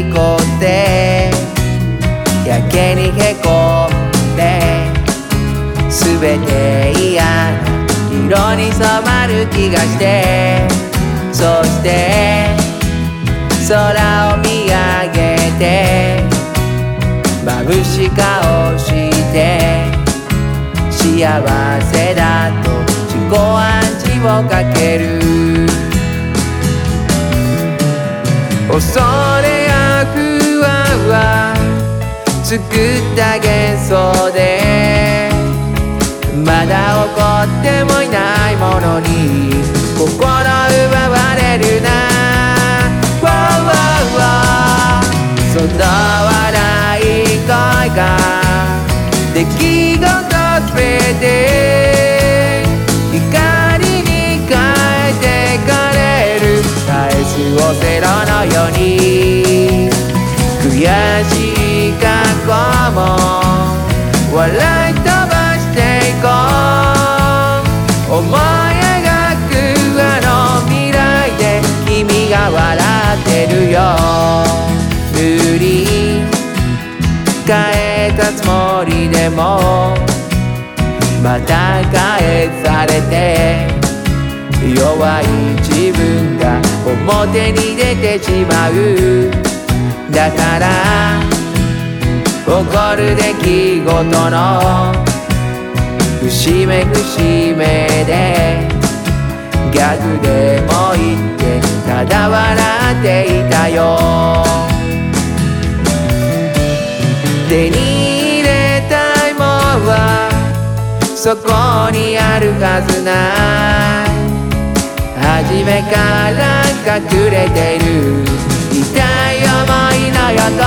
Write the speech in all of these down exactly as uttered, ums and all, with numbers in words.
こってやけにへこんで全て嫌な色に染まる気がして、そして空を見上げて眩しい顔して幸せだと自己暗示をかける。恐れや不安は作った幻想で、まだ起こってもいないものに心奪われるな。その笑い声が出来事すべて光に変えてかれる。返すオセロのように悔しい過去も笑い飛ばしていこう。思い描くあの未来で君が笑ってるよ。塗り替えたつもりでもまた返されて、弱い自分が表に出てしまう。だから起こる出来事の節目節目でギャグでも言ってただ笑っていたよ。手に入れたいものはそこにあるはずない。初めから隠れている痛い思いの横、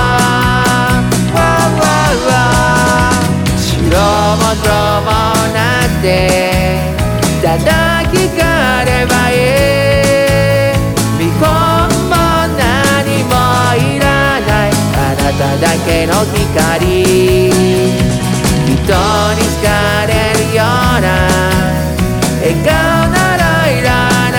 白も黒もなってただ聞かればいい。見本も何もいらないあなただけの光、人に好かれるような笑顔ならいらない。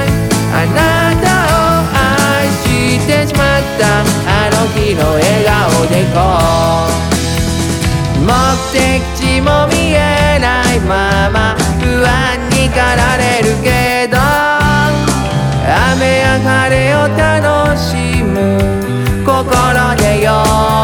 あなたを愛してしまったあの日の笑顔でこう。目的地も見えないまま不安に駆られるけど、雨や晴れを楽しむ心でよ。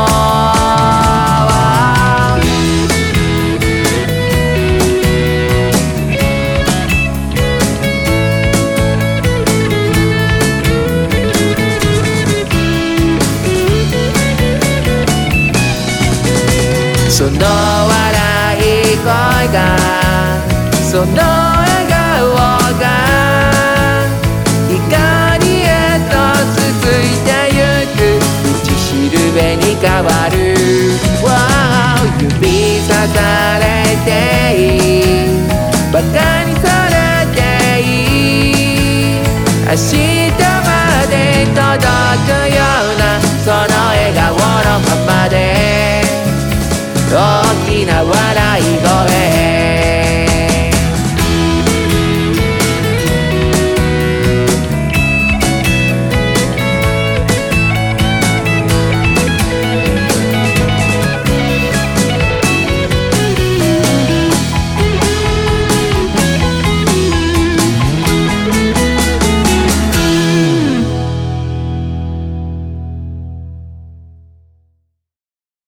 その笑い声がその笑顔が光へと続いてゆく道しるべに変わる。指さされていいバカにされていい明日まで届く